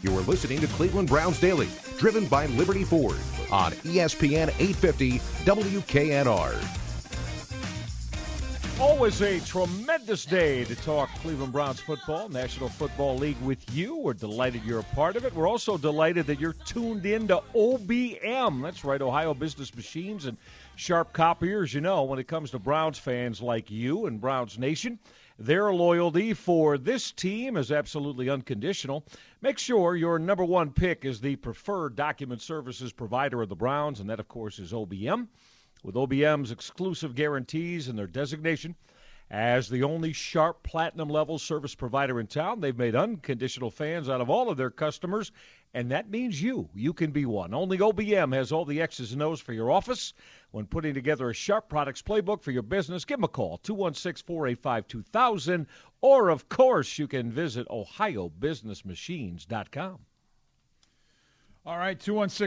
You are listening to Cleveland Browns Daily, driven by Liberty Ford on ESPN 850 WKNR. Always a tremendous day to talk Cleveland Browns football, National Football League with you. We're delighted you're a part of it. We're also delighted that you're tuned in to OBM. That's right, Ohio Business Machines and Sharp Copiers. You know, when it comes to Browns fans like you and Browns Nation, their loyalty for this team is absolutely unconditional. Make sure your number one pick is the preferred document services provider of the Browns, and that, of course, is OBM. With OBM's exclusive guarantees and their designation as the only Sharp Platinum-level service provider in town, they've made unconditional fans out of all of their customers, and that means you. You can be one. Only OBM has all the X's and O's for your office. When putting together a Sharp Products playbook for your business, give them a call, 216-485-2000, or, of course, you can visit ohiobusinessmachines.com. All right,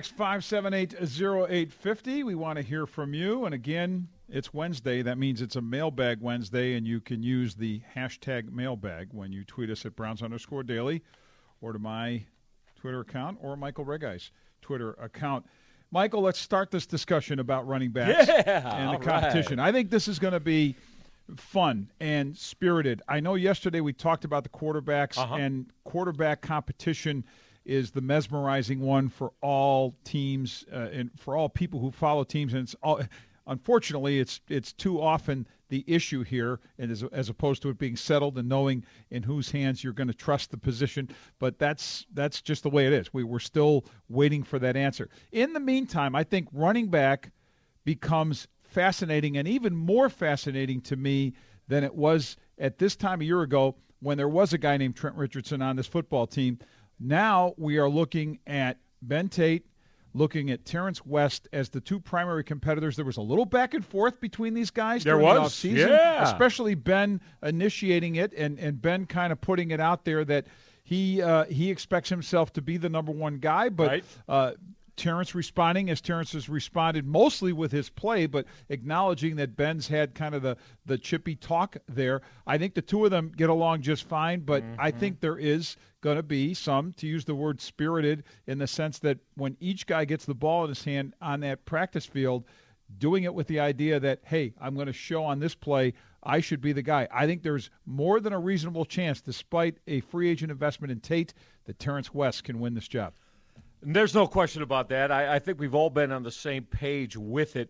216-578-0850. We want to hear from you. And again, it's Wednesday. That means it's a Mailbag Wednesday, and you can use the hashtag mailbag when you tweet us at Browns_Daily or to my Twitter account or Michael Regai's Twitter account. Michael, let's start this discussion about running backs and the competition. Right. I think this is going to be fun and spirited. I know yesterday we talked about the quarterbacks, and quarterback competition is the mesmerizing one for all teams and for all people who follow teams. And unfortunately, it's too often the issue here, and as opposed to it being settled and knowing in whose hands you're going to trust the position. But that's just the way it is. We're still waiting for that answer. In the meantime, I think running back becomes fascinating, and even more fascinating to me than it was at this time a year ago when there was a guy named Trent Richardson on this football team. Now we are looking at Ben Tate, looking at Terrence West as the two primary competitors. There was a little back and forth between these guys during the offseason, especially Ben initiating it and Ben kind of putting it out there that he expects himself to be the number one guy, but Terrence responding as Terrence has responded mostly with his play, but acknowledging that Ben's had kind of the chippy talk there. I think the two of them get along just fine, but I think there is going to be some, to use the word spirited, in the sense that when each guy gets the ball in his hand on that practice field, doing it with the idea that, hey, I'm going to show on this play I should be the guy. I think there's more than a reasonable chance, despite a free agent investment in Tate, that Terrence West can win this job. There's no question about that. I think we've all been on the same page with it.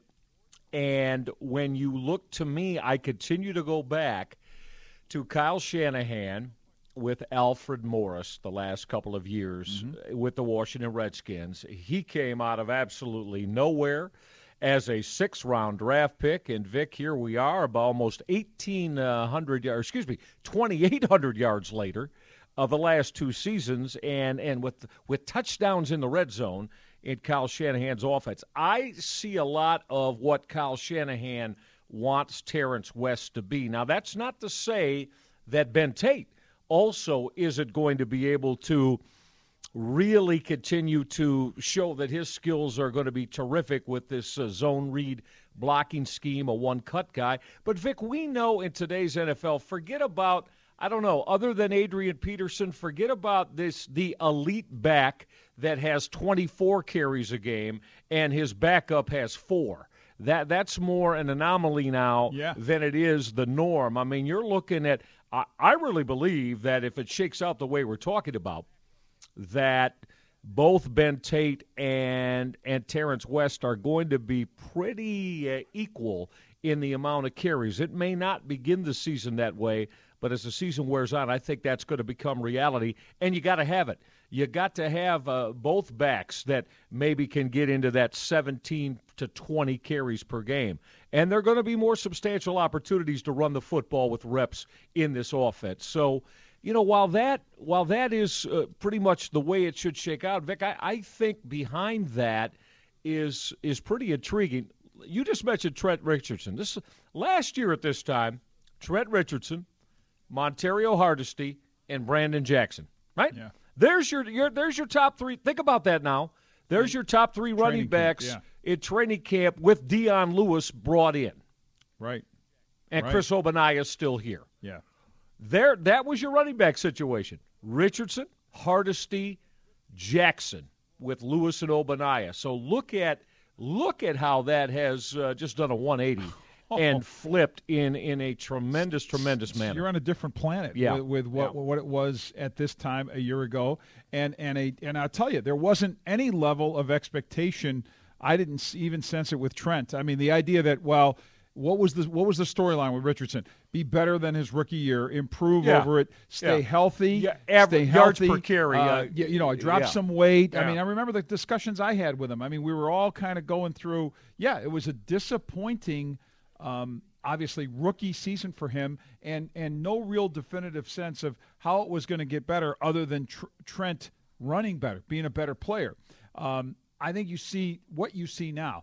And when you look to me, I continue to go back to Kyle Shanahan with Alfred Morris the last couple of years with the Washington Redskins. He came out of absolutely nowhere as a sixth-round draft pick. And, Vic, here we are about almost 2,800 yards later of the last two seasons, and with touchdowns in the red zone in Kyle Shanahan's offense. I see a lot of what Kyle Shanahan wants Terrence West to be. Now, that's not to say that Ben Tate also isn't going to be able to really continue to show that his skills are going to be terrific with this zone read blocking scheme, a one-cut guy. But, Vic, we know in today's NFL, forget about – I don't know, other than Adrian Peterson, forget about the elite back that has 24 carries a game and his backup has 4. That's more an anomaly now than it is the norm. I mean, you're looking at I really believe that if it shakes out the way we're talking about, that both Ben Tate and Terrence West are going to be pretty equal in the amount of carries. It may not begin the season that way, but as the season wears on, I think that's going to become reality, and you got to have it. You got to have both backs that maybe can get into that 17 to 20 carries per game. And there are going to be more substantial opportunities to run the football with reps in this offense. So, you know, while that is pretty much the way it should shake out, Vic, I think behind that is pretty intriguing. You just mentioned Trent Richardson. Last year at this time, Trent Richardson, Montario Hardesty, and Brandon Jackson, right? Yeah. There's your top three. Think about that now. There's your top three running backs in training camp with Dion Lewis brought in. Right. And Chris Ogbonnaya is still here. Yeah. That was your running back situation. Richardson, Hardesty, Jackson with Lewis and Obanaya. So look at how that has just done a 180 and flipped in a tremendous manner. You're on a different planet with what it was at this time a year ago, and I'll tell you, there wasn't any level of expectation. I didn't even sense it with Trent. I mean, the idea that what was the storyline with Richardson? Be better than his rookie year, improve over it, stay healthy, stay yards healthy, per carry. Drop some weight. Yeah. I mean, I remember the discussions I had with him. I mean, we were all kind of going through. Yeah, it was a disappointing, obviously rookie season for him, and no real definitive sense of how it was going to get better, other than Trent running better, being a better player. I think what you see now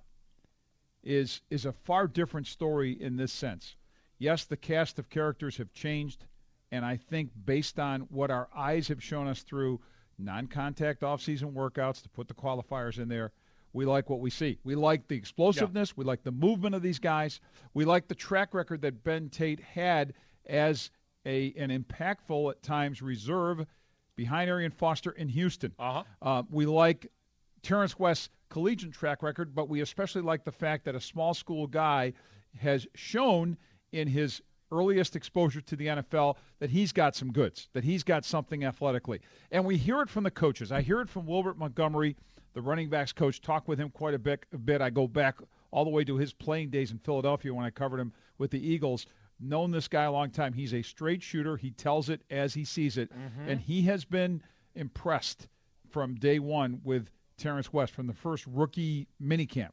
is a far different story in this sense. Yes, the cast of characters have changed, and I think based on what our eyes have shown us through non-contact off-season workouts, to put the qualifiers in there, we like what we see. We like the explosiveness. Yeah. We like the movement of these guys. We like the track record that Ben Tate had as an impactful, at times, reserve behind Arian Foster in Houston. We like Terrence West's collegiate track record, but we especially like the fact that a small school guy has shown in his earliest exposure to the NFL that he's got some goods, that he's got something athletically. And we hear it from the coaches. I hear it from Wilbert Montgomery, the running backs coach. Talk with him quite a bit. I go back all the way to his playing days in Philadelphia when I covered him with the Eagles. Known this guy a long time. He's a straight shooter. He tells it as he sees it. Mm-hmm. And he has been impressed from day one with Terrence West, from the first rookie minicamp.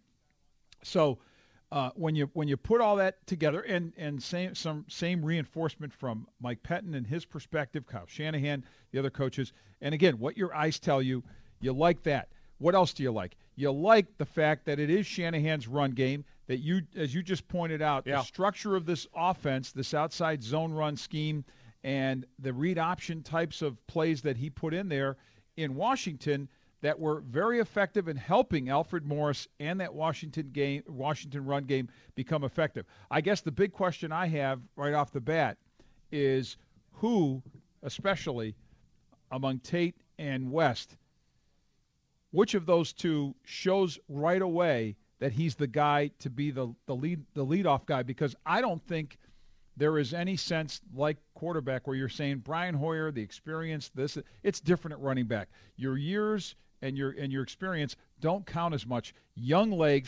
So when you put all that together, and same reinforcement from Mike Pettin and his perspective, Kyle Shanahan, the other coaches, and again, what your eyes tell you, you like that. What else do you like? You like the fact that it is Shanahan's run game, that as you just pointed out, the structure of this offense, this outside zone run scheme, and the read option types of plays that he put in there in Washington that were very effective in helping Alfred Morris and that Washington run game become effective. I guess the big question I have right off the bat is who, especially among Tate and West, which of those two shows right away that he's the guy to be the leadoff guy? Because I don't think there is any sense like quarterback where you're saying Brian Hoyer, the experience, it's different at running back. Your years and your experience don't count as much. Young legs,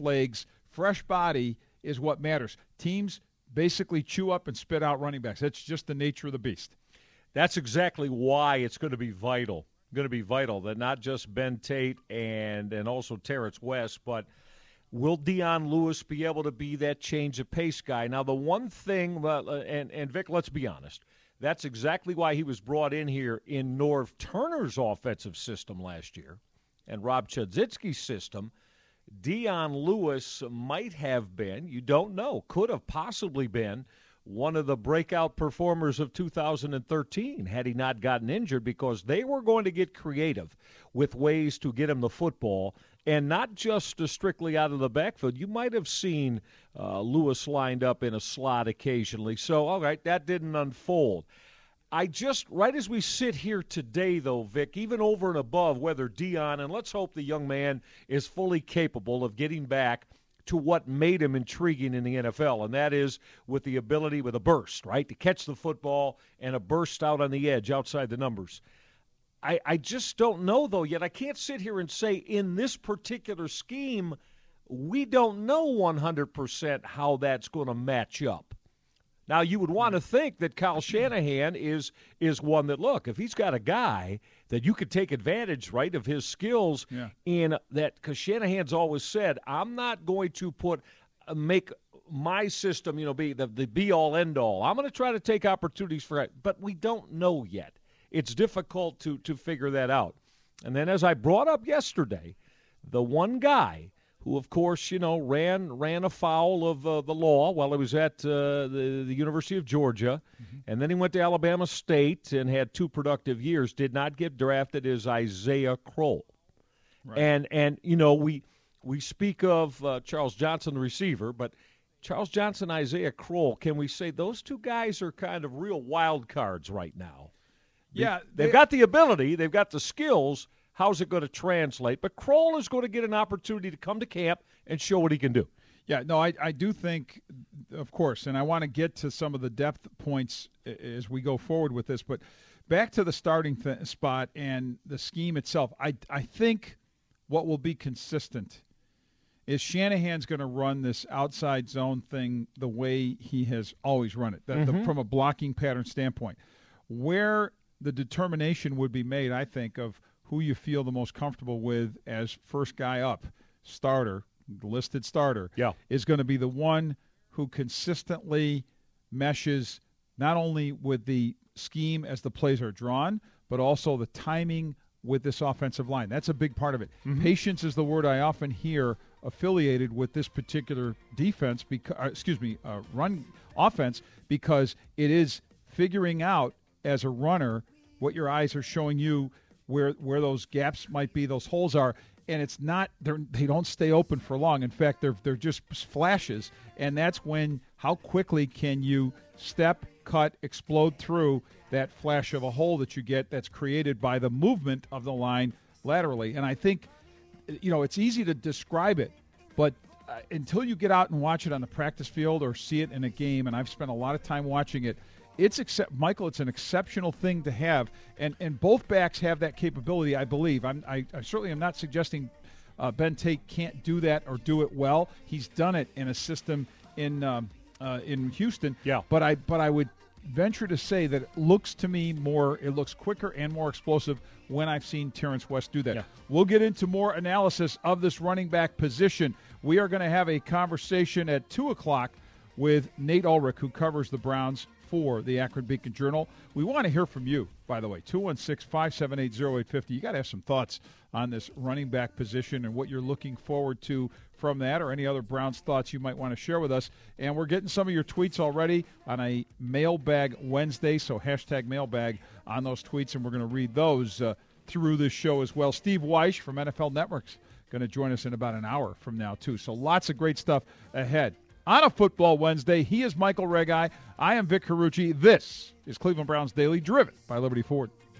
fresh body is what matters. Teams basically chew up and spit out running backs. That's just the nature of the beast. That's exactly why it's going to be vital. That not just Ben Tate and also Terrence West, but will Dion Lewis be able to be that change of pace guy? Now, the one thing, and Vic, let's be honest, that's exactly why he was brought in here in Norv Turner's offensive system last year and Rob Chudzinski's system. Dion Lewis might have been, you don't know, could have possibly been one of the breakout performers of 2013 had he not gotten injured, because they were going to get creative with ways to get him the football, and not just strictly out of the backfield. You might have seen Lewis lined up in a slot occasionally. So, all right, that didn't unfold. Right as we sit here today, though, Vic, even over and above whether Dion, and let's hope the young man is fully capable of getting back to what made him intriguing in the NFL, and that is with the ability, with a burst, right, to catch the football and a burst out on the edge outside the numbers. I just don't know, though, yet. I can't sit here and say in this particular scheme we don't know 100% how that's going to match up. Now, you would want to think that Kyle Shanahan is one that, look, if he's got a guy that you could take advantage, right, of his skills in that, because Shanahan's always said, I'm not going to make my system, be the be-all, end-all. I'm going to try to take opportunities for it, but we don't know yet. It's difficult to figure that out. And then, as I brought up yesterday, the one guy who, of course, ran afoul of the law while he was at the University of Georgia, and then he went to Alabama State and had 2 productive years, did not get drafted, is Isaiah Crowell. Right. And we speak of Charles Johnson, the receiver, but Charles Johnson, Isaiah Crowell, can we say those two guys are kind of real wild cards right now? Yeah. They've got the ability, they've got the skills, how's it going to translate? But Kroll is going to get an opportunity to come to camp and show what he can do. Yeah, no, I do think, of course, and I want to get to some of the depth points as we go forward with this, but back to the starting spot and the scheme itself, I think what will be consistent is Shanahan's going to run this outside zone thing the way he has always run it, from a blocking pattern standpoint. Where the determination would be made, I think, of who you feel the most comfortable with as first guy up, starter, listed starter, is going to be the one who consistently meshes not only with the scheme as the plays are drawn, but also the timing with this offensive line. That's a big part of it. Patience is the word I often hear affiliated with this particular defense, run offense, because it is figuring out as a runner what your eyes are showing you, where those gaps might be, those holes are. And it's not, they don't stay open for long. In fact, they're just flashes, and that's when, how quickly can you step, cut, explode through that flash of a hole that you get that's created by the movement of the line laterally. And I think, it's easy to describe it, but until you get out and watch it on the practice field or see it in a game, and I've spent a lot of time watching it, Michael, it's an exceptional thing to have, and both backs have that capability, I believe. I certainly am not suggesting Ben Tate can't do that or do it well. He's done it in a system in Houston. Yeah. But I would venture to say that it looks quicker and more explosive when I've seen Terrence West do that. Yeah. We'll get into more analysis of this running back position. We are going to have a conversation at 2 o'clock with Nate Ulrich, who covers the Browns for the Akron Beacon Journal. We want to hear from you, by the way, 216-578-0850. You got to have some thoughts on this running back position and what you're looking forward to from that, or any other Browns thoughts you might want to share with us. And we're getting some of your tweets already on a Mailbag Wednesday, so hashtag mailbag on those tweets, and we're going to read those through this show as well. Steve Weish from NFL Network's going to join us in about an hour from now, too. So lots of great stuff ahead. On a Football Wednesday, he is Michael Regai. I am Vic Carucci. This is Cleveland Browns Daily, driven by Liberty Ford.